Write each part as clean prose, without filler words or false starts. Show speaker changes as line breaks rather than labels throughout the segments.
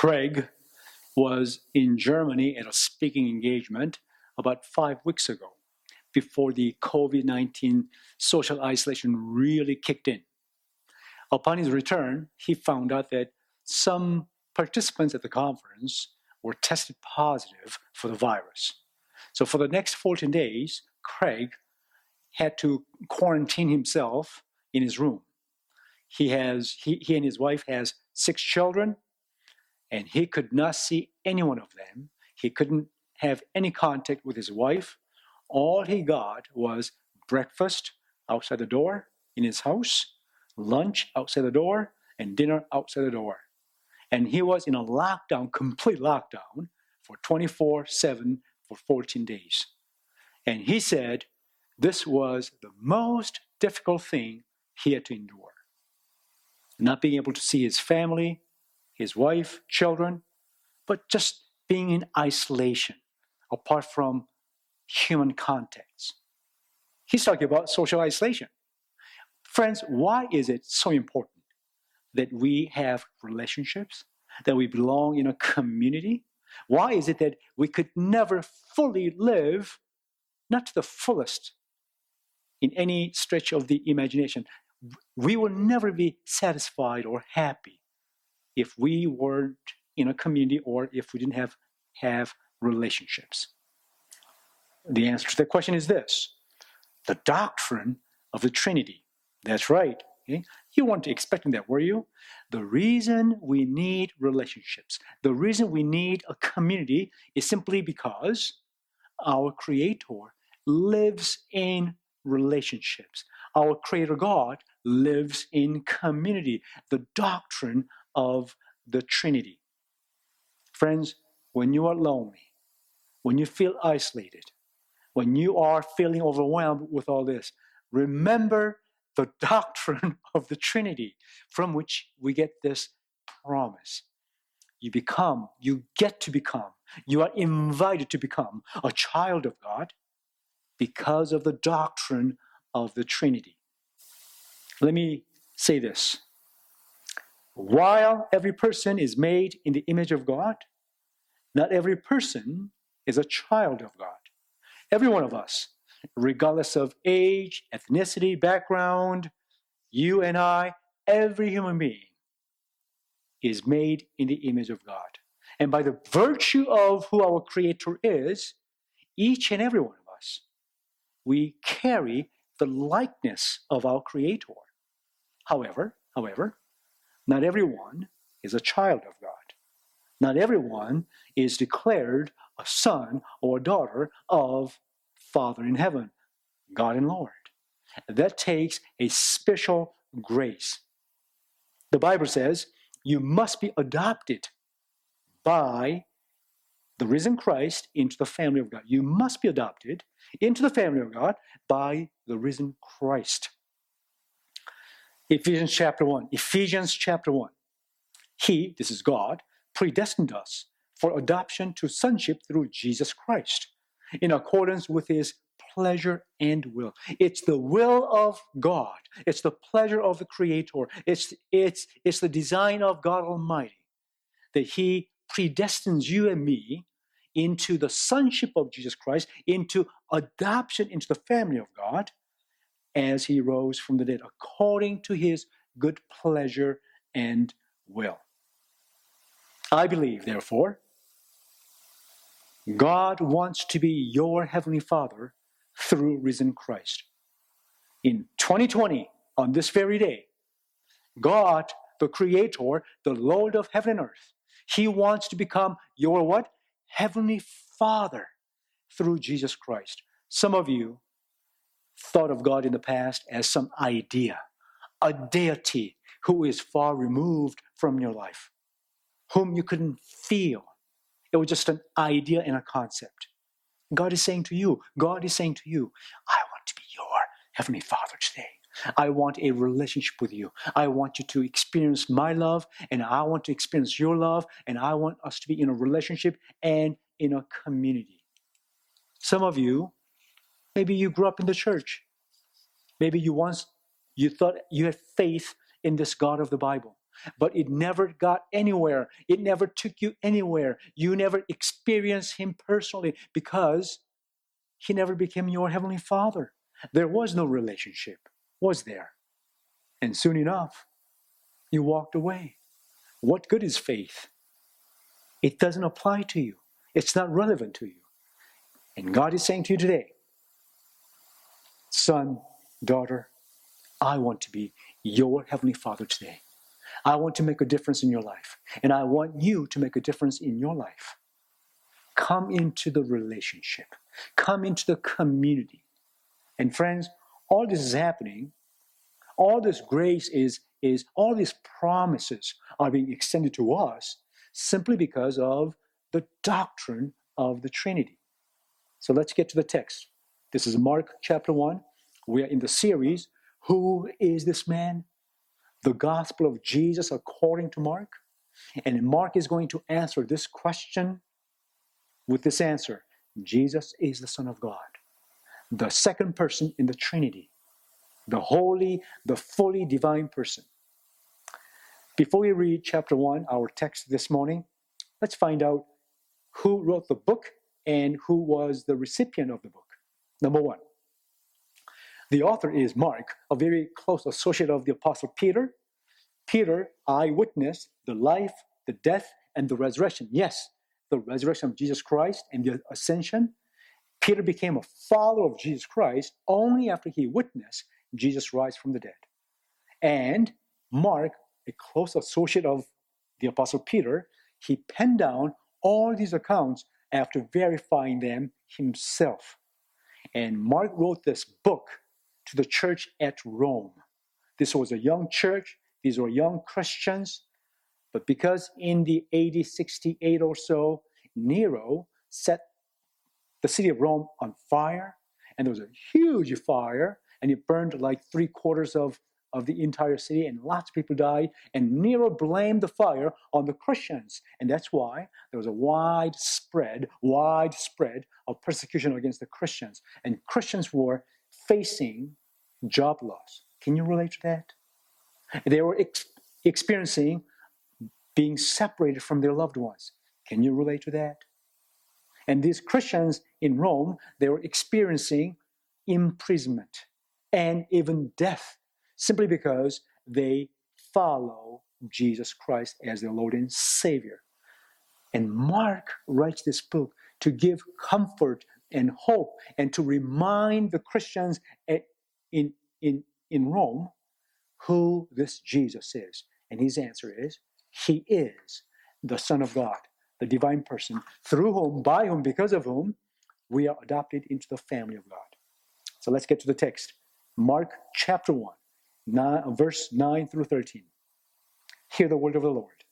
Craig was in Germany at a speaking engagement about 5 weeks ago, before the COVID-19 social isolation really kicked in. Upon his return, he found out that some participants at the conference were tested positive for the virus. So for the next 14 days, Craig had to quarantine himself in his room. He and his wife has 6 children, and he could not see any one of them. He couldn't have any contact with his wife. All he got was breakfast outside the door in his house, lunch outside the door, and dinner outside the door. And he was in a lockdown, complete lockdown, for 24/7 for 14 days. And he said this was the most difficult thing he had to endure. Not being able to see his family, his wife, children, but just being in isolation, apart from human contacts. He's talking about social isolation. Friends, why is it so important that we have relationships, that we belong in a community? Why is it that we could never fully live, not to the fullest, in any stretch of the imagination? We will never be satisfied or happy if we weren't in a community or if we didn't have relationships. The answer to the question is this: the doctrine of the Trinity. That's right. Okay? You weren't expecting that, were you? The reason we need relationships, the reason we need a community is simply because our Creator lives in relationships. Our Creator God lives in community, the doctrine of the Trinity. Friends, when you are lonely, when you feel isolated, when you are feeling overwhelmed with all this, remember the doctrine of the Trinity, from which we get this promise. You get to become, you are invited to become a child of God because of the doctrine of the Trinity. Let me say this. While every person is made in the image of God, not every person is a child of God. Every one of us, regardless of age, ethnicity, background, you and I, every human being is made in the image of God. And by the virtue of who our Creator is, each and every one of us, we carry the likeness of our Creator. However, not everyone is a child of God. Not everyone is declared a son or a daughter of Father in heaven, God and Lord. That takes a special grace. The Bible says you must be adopted by the risen Christ into the family of God. You must be adopted into the family of God by the risen Christ. Ephesians chapter 1. He, this is God, predestined us for adoption to sonship through Jesus Christ, in accordance with His pleasure and will. It's the will of God. It's the pleasure of the Creator. It's the design of God Almighty that He predestines you and me into the sonship of Jesus Christ, into adoption into the family of God, as He rose from the dead, according to His good pleasure and will. I believe, therefore, God wants to be your Heavenly Father through risen Christ. In 2020, on this very day, God, the Creator, the Lord of heaven and earth, He wants to become your what? Heavenly Father through Jesus Christ. Some of you thought of God in the past as some idea, a deity who is far removed from your life, whom you couldn't feel. It was just an idea and a concept. God is saying to you, I want to be your Heavenly Father today. I want a relationship with you. I want you to experience my love, and I want to experience your love, and I want us to be in a relationship and in a community. Some of you, maybe you grew up in the church. Maybe you thought you had faith in this God of the Bible. but it never got anywhere. It never took you anywhere. You never experienced him personally because he never became your heavenly Father. There was no relationship, was there? And soon enough, you walked away. What good is faith? It doesn't apply to you. It's not relevant to you. And God is saying to you today, son, daughter, I want to be your heavenly Father today. I want to make a difference in your life. And I want you to make a difference in your life. Come into the relationship. Come into the community. And friends, all this is happening. All this grace is all these promises are being extended to us simply because of the doctrine of the Trinity. So let's get to the text. This is Mark chapter 1. We are in the series, Who is this man? The Gospel of Jesus according to Mark. And Mark is going to answer this question with this answer. Jesus is the Son of God, the second person in the Trinity, the holy, the fully divine person. Before we read chapter 1, our text this morning, let's find out who wrote the book and who was the recipient of the book. Number one, the author is Mark, a very close associate of the Apostle Peter. Peter eyewitnessed the life, the death, and the resurrection. Yes, the resurrection of Jesus Christ and the ascension. Peter became a follower of Jesus Christ only after he witnessed Jesus rise from the dead. And Mark, a close associate of the Apostle Peter, he penned down all these accounts after verifying them himself. And Mark wrote this book to the church at Rome. This was a young church. These were young Christians. But because in the AD 68 or so, Nero set the city of Rome on fire, and there was a huge fire, and it burned like 3/4 of the entire city, and lots of people died, and Nero blamed the fire on the Christians. And that's why there was a widespread of persecution against the Christians. And Christians were facing job loss. Can you relate to that? They were experiencing being separated from their loved ones. Can you relate to that? And these Christians in Rome, they were experiencing imprisonment and even death simply because they follow Jesus Christ as their Lord and Savior. And Mark writes this book to give comfort and hope and to remind the Christians in Rome who this Jesus is. And his answer is, he is the Son of God, the divine person, through whom, by whom, because of whom, we are adopted into the family of God. So let's get to the text. Mark chapter 1, verse 9 through 13. Hear the word of the Lord.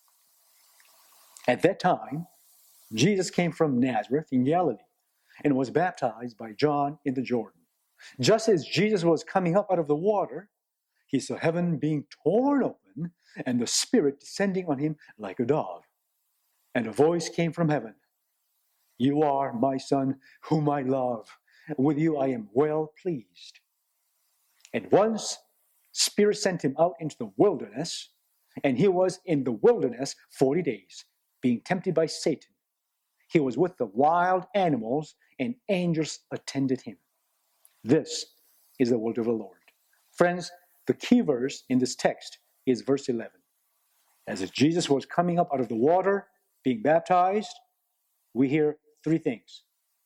At that time, Jesus came from Nazareth in Galilee and was baptized by John in the Jordan. Just as Jesus was coming up out of the water, he saw heaven being torn open and the Spirit descending on him like a dove. And a voice came from heaven, "You are my Son, whom I love. With you I am well pleased." And once Spirit sent him out into the wilderness, and he was in the wilderness 40 days, being tempted by Satan. He was with the wild animals, and angels attended him. This is the word of the Lord. Friends, the key verse in this text is verse 11. As if Jesus was coming up out of the water, being baptized, we hear three things.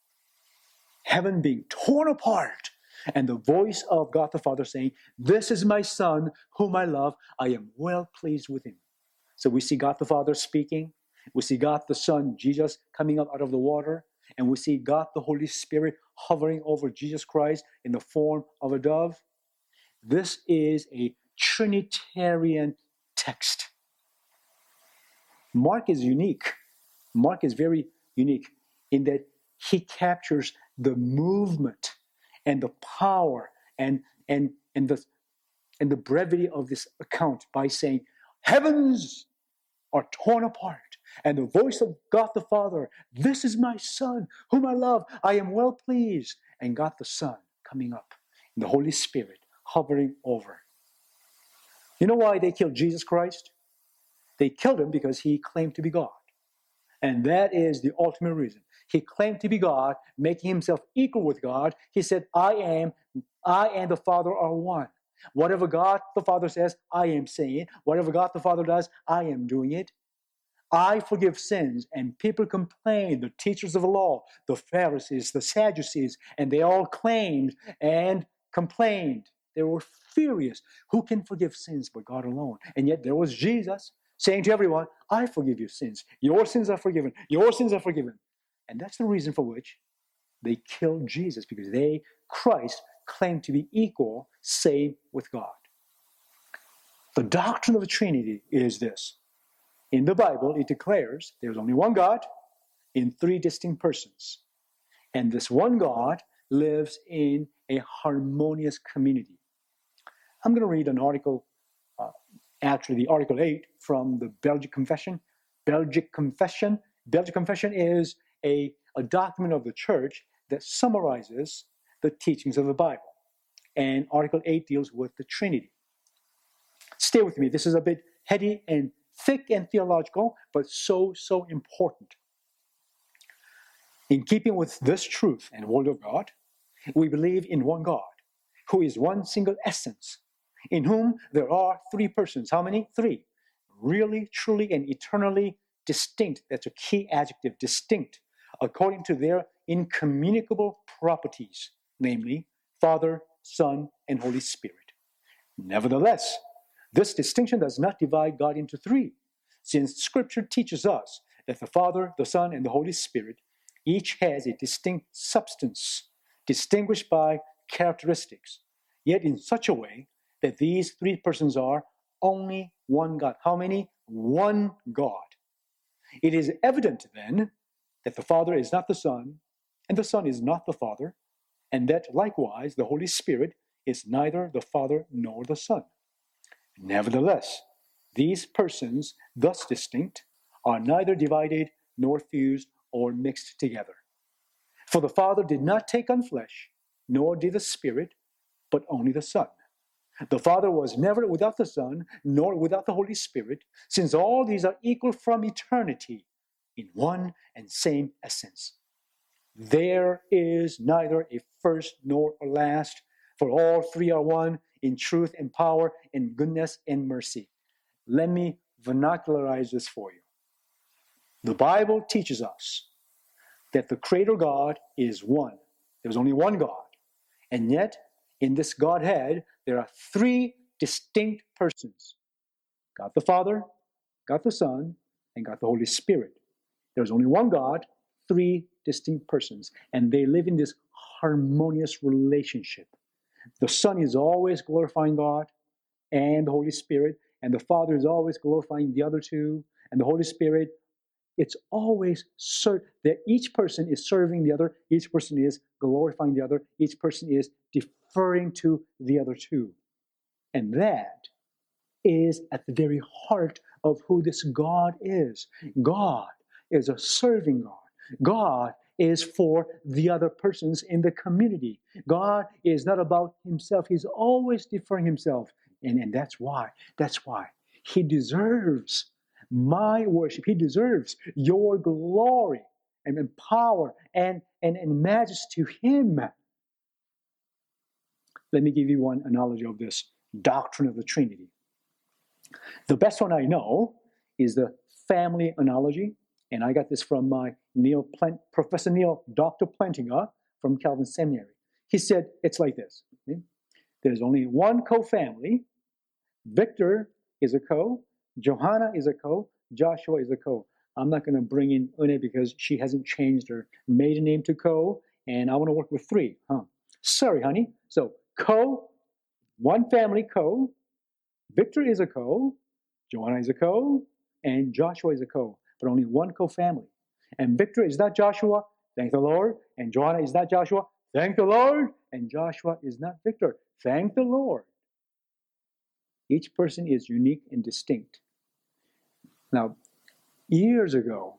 Heaven being torn apart, and the voice of God the Father saying, "This is my Son, whom I love. I am well pleased with him." So we see God the Father speaking. We see God the Son, Jesus, coming up out of the water. And we see God the Holy Spirit hovering over Jesus Christ in the form of a dove. This is a Trinitarian text. Mark is unique. Mark is very unique in that he captures the movement and the power and the brevity of this account by saying, heavens are torn apart, and the voice of God the Father, "This is my Son, whom I love. I am well pleased." And God the Son coming up, and the Holy Spirit hovering over. You know why they killed Jesus Christ? They killed him because he claimed to be God. And that is the ultimate reason. He claimed to be God, making himself equal with God. He said, I and the Father are one. Whatever God the Father says, I am saying it. Whatever God the Father does, I am doing it. I forgive sins, and people complained, the teachers of the law, the Pharisees, the Sadducees, and they all claimed and complained. They were furious. Who can forgive sins but God alone? And yet there was Jesus saying to everyone, I forgive your sins. Your sins are forgiven. Your sins are forgiven. And that's the reason for which they killed Jesus, because Christ, claimed to be equal, same with God. The doctrine of the Trinity is this. In the Bible, it declares there's only one God in three distinct persons. And this one God lives in a harmonious community. I'm going to read an article, actually the Article 8 from the Belgic Confession. Belgic Confession is a document of the church that summarizes the teachings of the Bible. And Article 8 deals with the Trinity. Stay with me. This is a bit heady and thick and theological, but so important. In keeping with this truth and word of God, we believe in one God, who is one single essence, in whom there are three persons. How many? Three. Really, truly, and eternally distinct. That's a key adjective, distinct, according to their incommunicable properties, namely Father, Son, and Holy Spirit. Nevertheless, this distinction does not divide God into three, since Scripture teaches us that the Father, the Son, and the Holy Spirit each has a distinct substance, distinguished by characteristics, yet in such a way that these three persons are only one God. How many? One God. It is evident, then, that the Father is not the Son, and the Son is not the Father, and that likewise the Holy Spirit is neither the Father nor the Son. Nevertheless, these persons, thus distinct, are neither divided nor fused or mixed together. For the Father did not take on flesh, nor did the Spirit, but only the Son. The Father was never without the Son, nor without the Holy Spirit, since all these are equal from eternity in one and same essence. There is neither a first nor a last, for all three are one in truth and power, in goodness and mercy. Let me vernacularize this for you. The Bible teaches us that the Creator God is one. There's only one God. And yet, in this Godhead, there are three distinct persons. God the Father, God the Son, and God the Holy Spirit. There's only one God, three distinct persons, and they live in this harmonious relationship. The Son is always glorifying God and the Holy Spirit, and the Father is always glorifying the other two, and the Holy Spirit. It's always that each person is serving the other, each person is glorifying the other, each person is deferring to the other two. And that is at the very heart of who this God is. God is a serving God. God is for the other persons in the community. God is not about himself. He's always deferring himself. And that's why he deserves my worship. He deserves your glory and power and majesty to him. Let me give you one analogy of this doctrine of the Trinity. The best one I know is the family analogy, and I got this from my Professor Neil Dr. Plantinga from Calvin Seminary. He said it's like this. Okay? There's only one co-family. Victor is a co, Johanna is a co, Joshua is a co. I'm not going to bring in Une because she hasn't changed her maiden name to co, and I want to work with three. Sorry, honey. So co, one family co, Victor is a co, Johanna is a co, and Joshua is a co, but only one co-family. And Victor is not Joshua, thank the Lord, and Johanna is not Joshua, thank the Lord, and Joshua is not Victor, thank the Lord. Each person is unique and distinct. Now, years ago,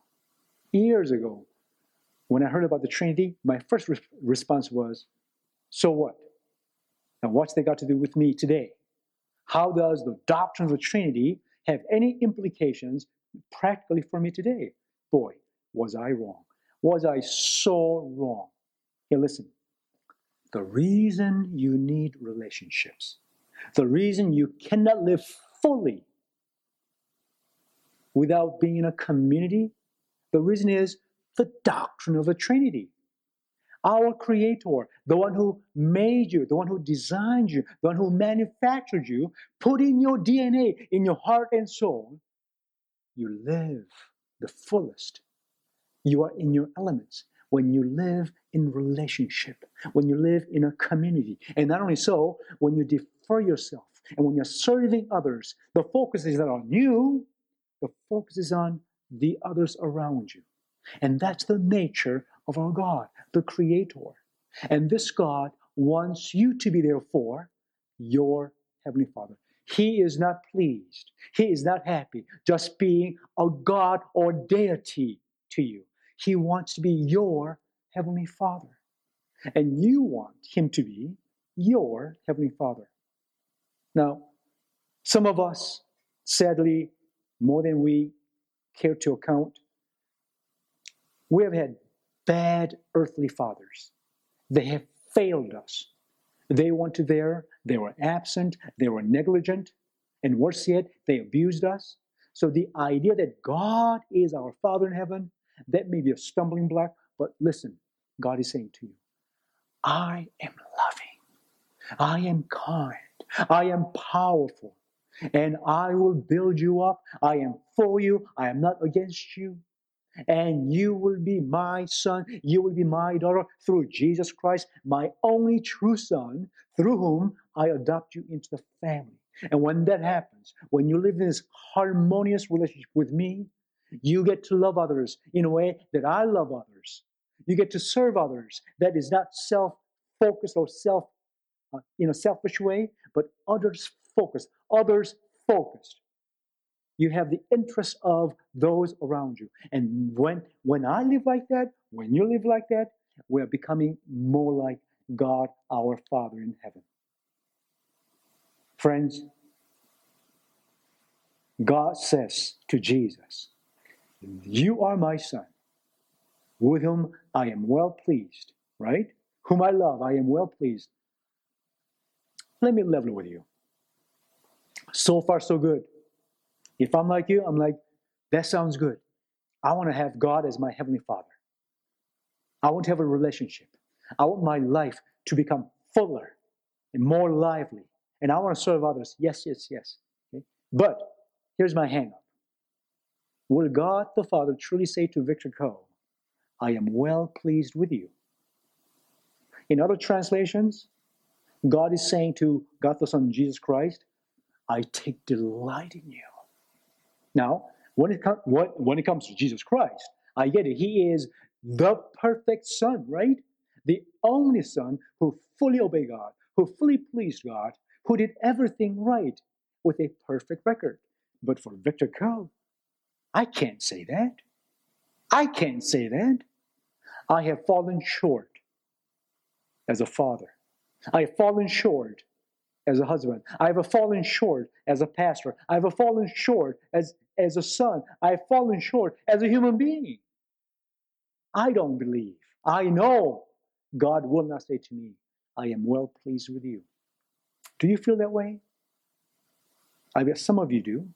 when I heard about the Trinity, my first response was, so what? Now, what's they got to do with me today? How does the doctrine of the Trinity have any implications practically for me today? Boy, was I wrong. Was I so wrong? Here, listen. The reason you need relationships, the reason you cannot live fully without being in a community, the reason is the doctrine of the Trinity. Our Creator, the one who made you, the one who designed you, the one who manufactured you, put in your DNA, in your heart and soul, you live the fullest. You are in your elements when you live in relationship, when you live in a community. And not only so, when you defer yourself and when you're serving others, the focus is not on you, the focus is on the others around you. And that's the nature of our God, the Creator. And this God wants you to be there for your Heavenly Father. He is not pleased. He is not happy just being a God or deity to you. He wants to be your Heavenly Father. And you want Him to be your Heavenly Father. Now, some of us, sadly, more than we care to account, we have had bad earthly fathers. They have failed us. They weren't there, they were absent, they were negligent, and worse yet, they abused us. So the idea that God is our Father in heaven, that may be a stumbling block, but listen, God is saying to you, I am loving, I am kind, I am powerful, and I will build you up. I am for you, I am not against you. And you will be my son, you will be my daughter through Jesus Christ, my only true son, through whom I adopt you into the family. And when that happens, when you live in this harmonious relationship with me, you get to love others in a way that I love others. You get to serve others that is not self-focused or in a selfish way, but others-focused. Others-focused. You have the interest of those around you. And when I live like that, when you live like that, we're becoming more like God, our Father in heaven. Friends, God says to Jesus, you are my son, with whom I am well pleased, right? Whom I love, I am well pleased. Let me level with you. So far, so good. If I'm like you, I'm like, that sounds good. I want to have God as my Heavenly Father. I want to have a relationship. I want my life to become fuller and more lively. And I want to serve others. Yes, yes, yes. Okay? But here's my hang-up. Will God the Father truly say to Victor Coe, I am well pleased with you? In other translations, God is saying to God the Son, Jesus Christ, I take delight in you. Now, when it comes to Jesus Christ, I get it. He is the perfect Son, right? The only Son who fully obeyed God, who fully pleased God, who did everything right with a perfect record. But for Victor Coe, I can't say that. I can't say that. I have fallen short as a father. I have fallen short as a husband. I have fallen short as a pastor. I have fallen short as a son. I have fallen short as a human being. I don't believe. I know God will not say to me, I am well pleased with you. Do you feel that way? I bet some of you do.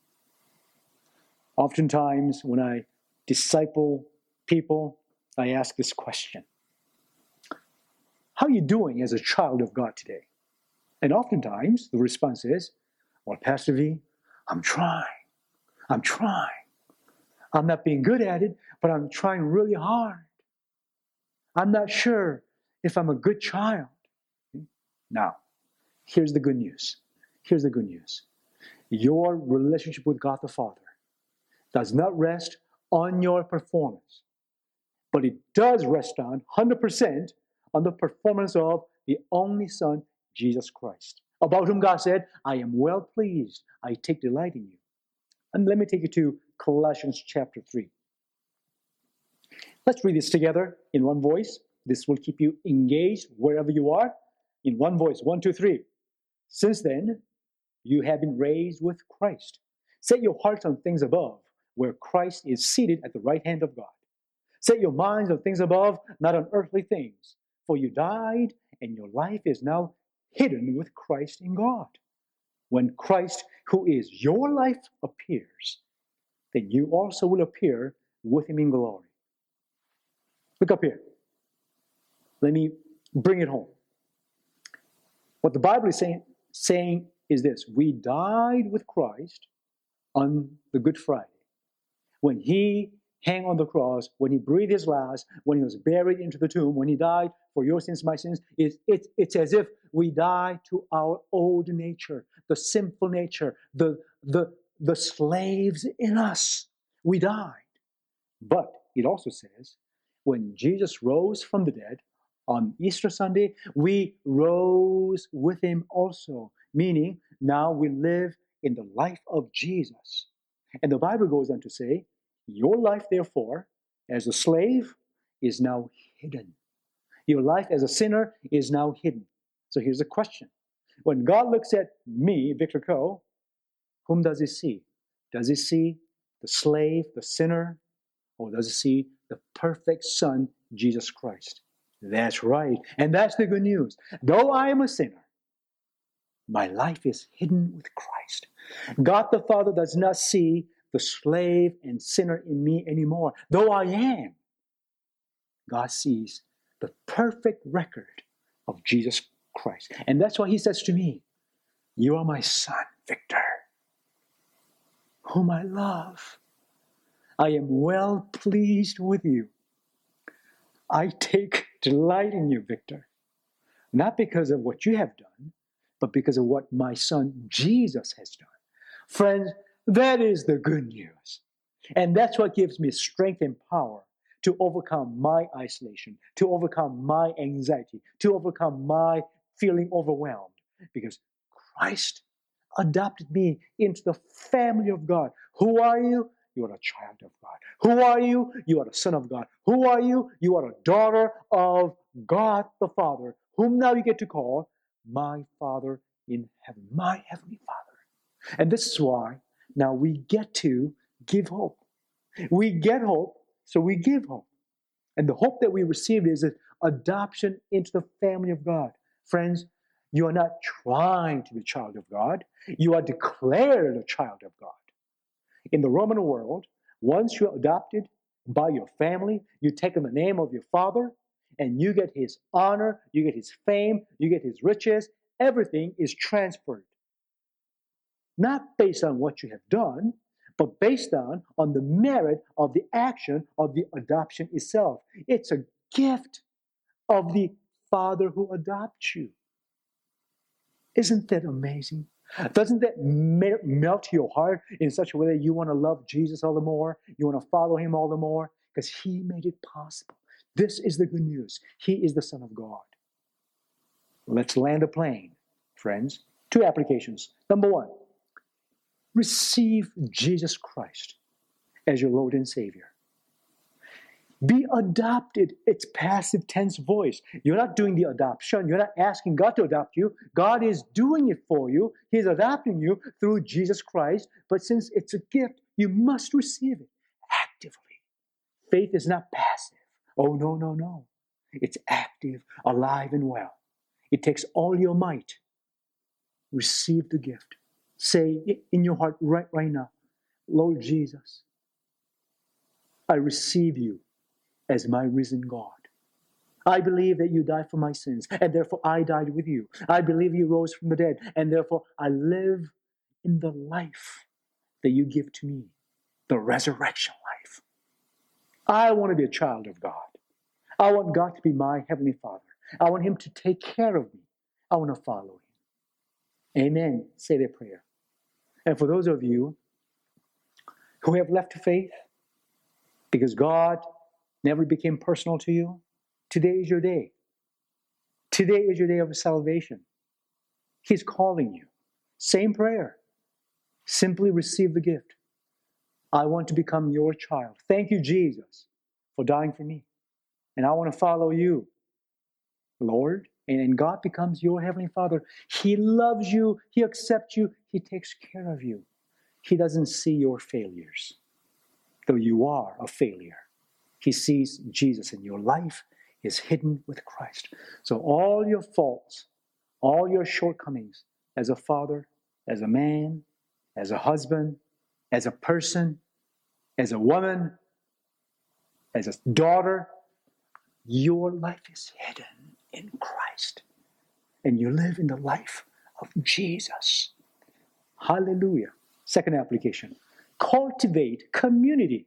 Oftentimes, when I disciple people, I ask this question. How are you doing as a child of God today? And oftentimes, the response is, well, Pastor V, I'm trying. I'm not being good at it, but I'm trying really hard. I'm not sure if I'm a good child. Now, here's the good news. Here's the good news. Your relationship with God the Father does not rest on your performance, but it does rest on 100% on the performance of the only Son, Jesus Christ, about whom God said, I am well pleased. I take delight in you. And let me take you to Colossians chapter 3. Let's read this together in one voice. This will keep you engaged wherever you are. In one voice, 1, 2, 3. Since then, You have been raised with Christ. Set your hearts on things above, where Christ is seated at the right hand of God. Set your minds on things above, not on earthly things. For you died, and your life is now hidden with Christ in God. When Christ, who is your life, appears, then you also will appear with him in glory. Look up here. Let me bring it home. What the Bible is saying is this: we died with Christ on the Good Friday. When he hung on the cross, when he breathed his last, when he was buried into the tomb, when he died for your sins, my sins, it's as if we died to our old nature, the sinful nature, the slaves in us. We died. But it also says, when Jesus rose from the dead on Easter Sunday, we rose with him also, meaning now we live in the life of Jesus. And the Bible goes on to say, your life, therefore, as a slave, is now hidden. Your life as a sinner is now hidden. So here's a question. When God looks at me, Victor Coe, whom does he see? Does he see the slave, the sinner, or does he see the perfect Son, Jesus Christ? That's right. And that's the good news. Though I am a sinner, my life is hidden with Christ. God the Father does not see the slave and sinner in me anymore. Though I am, God sees the perfect record of Jesus Christ. And that's why he says to me, you are my son, Victor, whom I love. I am well pleased with you. I take delight in you, Victor, not because of what you have done, but because of what my son Jesus has done. Friends, that is the good news. And that's what gives me strength and power to overcome my isolation, to overcome my anxiety, to overcome my feeling overwhelmed. Because Christ adopted me into the family of God. Who are you? You are a child of God. Who are you? You are a son of God. Who are you? You are a daughter of God the Father, whom now you get to call my Father in heaven, my Heavenly Father. And this is why now we get to give hope. We get hope, so we give hope. And the hope that we receive is an adoption into the family of God. Friends, you are not trying to be a child of God. You are declared a child of God. In the Roman world, once you're adopted by your family, you take on the name of your father, and you get his honor, you get his fame, you get his riches. Everything is transferred. Not based on what you have done, but based on the merit of the action of the adoption itself. It's a gift of the Father who adopts you. Isn't that amazing? Doesn't that melt your heart in such a way that you want to love Jesus all the more? You want to follow him all the more? Because he made it possible. This is the good news. He is the Son of God. Let's land a plane, friends. 2 applications. Number 1, receive Jesus Christ as your Lord and Savior. Be adopted. It's passive tense voice. You're not doing the adoption. You're not asking God to adopt you. God is doing it for you. He's adopting you through Jesus Christ. But since it's a gift, you must receive it actively. Faith is not passive. Oh, no, no, no. It's active, alive, and well. It takes all your might. Receive the gift. Say in your heart right now, Lord Jesus, I receive you as my risen God. I believe that you died for my sins, and therefore I died with you. I believe you rose from the dead, and therefore I live in the life that you give to me, the resurrection life. I want to be a child of God. I want God to be my Heavenly Father. I want him to take care of me. I want to follow him. Amen. Say that prayer. And for those of you who have left faith because God never became personal to you, today is your day. Today is your day of salvation. He's calling you. Same prayer. Simply receive the gift. I want to become your child. Thank you, Jesus, for dying for me. And I want to follow you, Lord and God becomes your Heavenly Father. He loves you. He accepts you. He takes care of you. He doesn't see your failures, though you are a failure. He sees Jesus, and your life is hidden with Christ. So all your faults, all your shortcomings as a father, as a man, as a husband, as a person, as a woman, as a daughter, your life is hidden in Christ. And you live in the life of Jesus. Hallelujah. Second application. Cultivate community.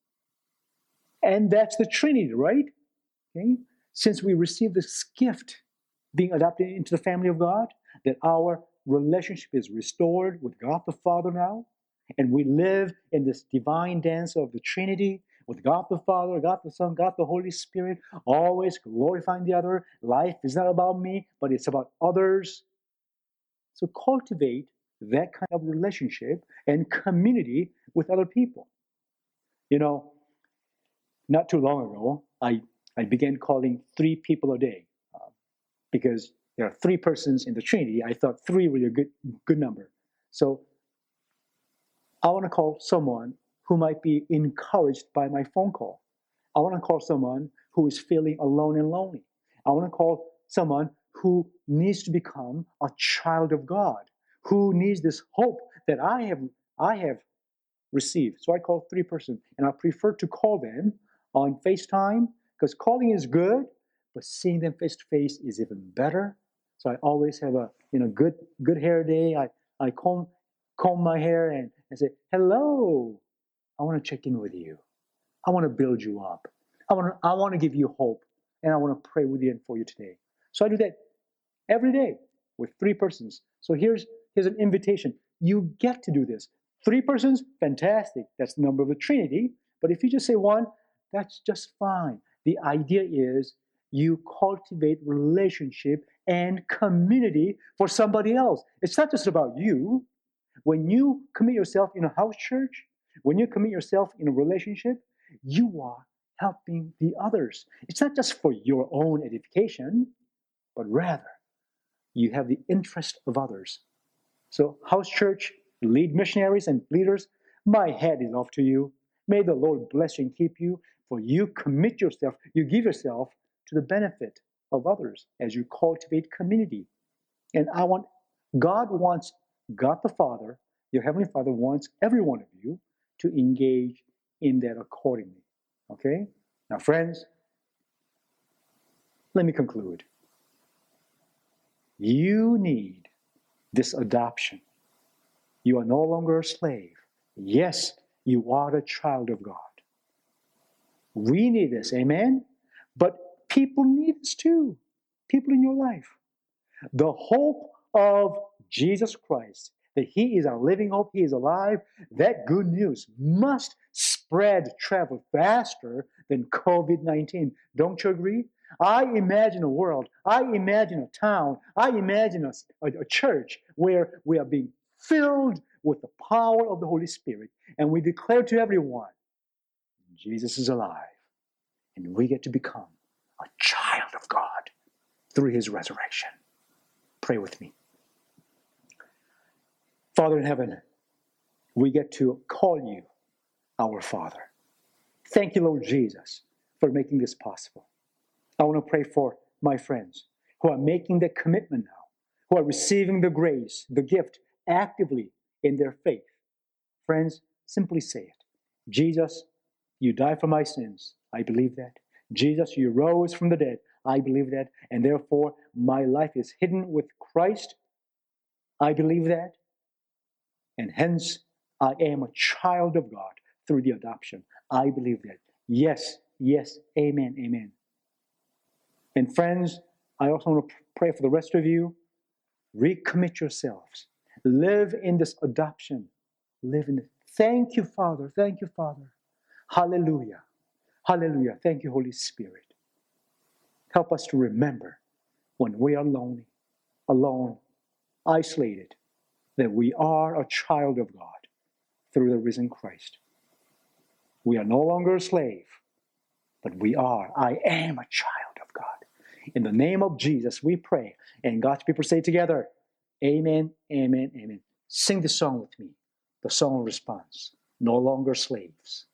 And that's the Trinity, right? Okay? Since we receive this gift, being adopted into the family of God, that our relationship is restored with God the Father now, and we live in this divine dance of the Trinity with God the Father, God the Son, God the Holy Spirit, always glorifying the other. Life is not about me, but it's about others. So cultivate that kind of relationship and community with other people. You know, not too long ago, I began calling 3 people a day because there are 3 persons in the Trinity. I thought 3 was a good number. So I want to call someone who might be encouraged by my phone call. I want to call someone who is feeling alone and lonely. I want to call someone who needs to become a child of God, who needs this hope that I have received. So I call 3 persons, and I prefer to call them on FaceTime because calling is good, but seeing them face to face is even better. So I always have a good hair day. I comb my hair and say, hello, I want to check in with you. I want to build you up. I want to give you hope, and I want to pray with you and for you today. So I do that every day with 3 persons. So here's an invitation. You get to do this. 3 persons, fantastic. That's the number of the Trinity. But if you just say 1, that's just fine. The idea is you cultivate relationship and community for somebody else. It's not just about you. When you commit yourself in a house church, when you commit yourself in a relationship, you are helping the others. It's not just for your own edification, but rather you have the interest of others. So, house church, lead missionaries and leaders, my hat is off to you. May the Lord bless you and keep you, for you commit yourself, you give yourself to the benefit of others as you cultivate community. And God the Father, your Heavenly Father wants every one of you to engage in that accordingly. Okay? Now, friends, let me conclude. You need this adoption. You are no longer a slave. Yes, you are a child of God. We need this, amen? But people need this too. People in your life. The hope of Jesus Christ, that He is our living hope, He is alive, that good news must travel faster than COVID-19. Don't you agree? I imagine a world, I imagine a town, I imagine a church where we are being filled with the power of the Holy Spirit, and we declare to everyone, Jesus is alive, and we get to become a child of God through His resurrection. Pray with me. Father in heaven, we get to call you our Father. Thank you, Lord Jesus, for making this possible. I want to pray for my friends who are making the commitment now, who are receiving the grace, the gift actively in their faith. Friends, simply say it. Jesus, you died for my sins. I believe that. Jesus, you rose from the dead. I believe that. And therefore, my life is hidden with Christ. I believe that. And hence, I am a child of God through the adoption. I believe that. Yes, yes, amen, amen. And friends, I also want to pray for the rest of you. Recommit yourselves. Live in this adoption. Live in it. Thank you, Father. Thank you, Father. Hallelujah. Hallelujah. Thank you, Holy Spirit. Help us to remember when we are lonely, alone, isolated, that we are a child of God through the risen Christ. We are no longer a slave, but I am a child of God. In the name of Jesus, we pray. And God's people say together, amen, amen, amen. Sing the song with me, the song of response. No longer slaves.